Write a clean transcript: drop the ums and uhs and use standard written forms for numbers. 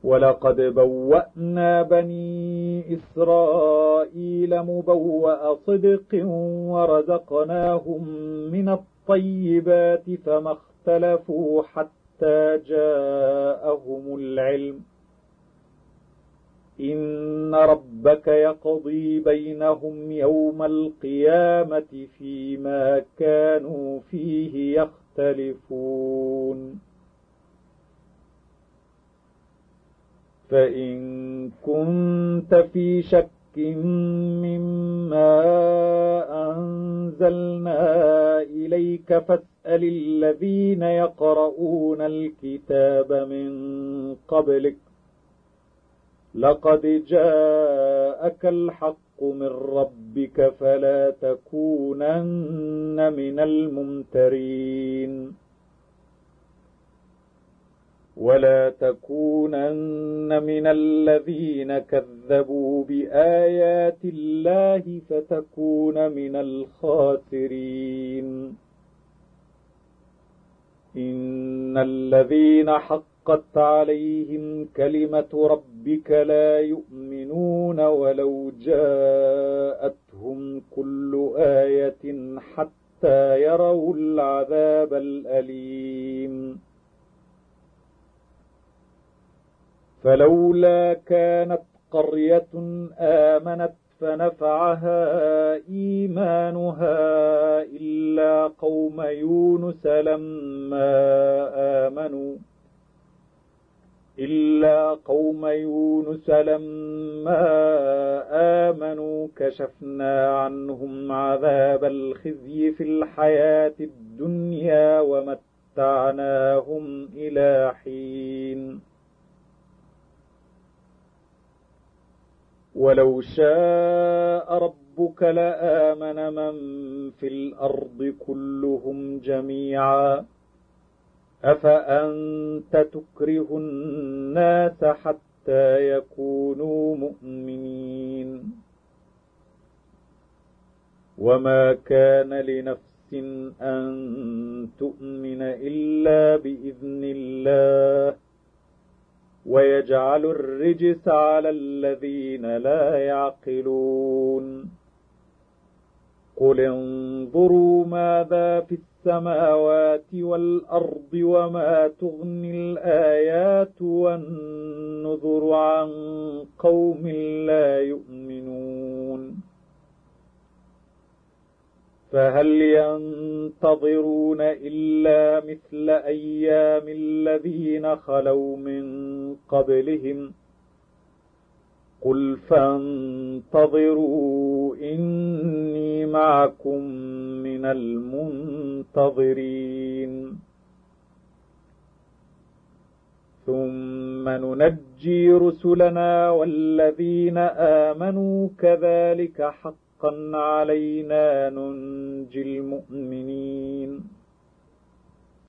ولقد بوأنا بني إسرائيل مبوأ صدق ورزقناهم من الطيبات فما اختلفوا حتى جاءهم العلم إن ربك يقضي بينهم يوم القيامة فيما كانوا فيه يختلفون فإن كنت في شك مما أنزلنا إليك فاسأل الذين يقرؤون الكتاب من قبلك لقد جاءك الحق من ربك فلا تكونن من الممترين ولا تكونن من الذين كذبوا بآيات الله فتكون من الخاسرين إن الذين حقت عليهم كلمة ربك لا يؤمنون ولو جاءتهم كل آية حتى يروا العذاب الأليم فلولا كانت قرية آمنت فنفعها إيمانها إلا قوم يونس لما آمنوا كشفنا عنهم عذاب الخزي في الحياة الدنيا ومتعناهم إلى حين ولو شاء ربك لآمن من في الأرض كلهم جميعا أفأنت تكره الناس حتى يكونوا مؤمنين وما كان لنفس أن تؤمن إلا بإذن الله ويجعل الرجس على الذين لا يعقلون قل انظروا ماذا في السماوات والأرض وما تغني الآيات والنذر عن قوم لا يؤمنون فهل ينتظرون إلا مثل أيام الذين خلوا من قبلهم قل فانتظروا إني معكم من المنتظرين ثم ننجي رسلنا والذين آمنوا كذلك حقا علينا ننجي المؤمنين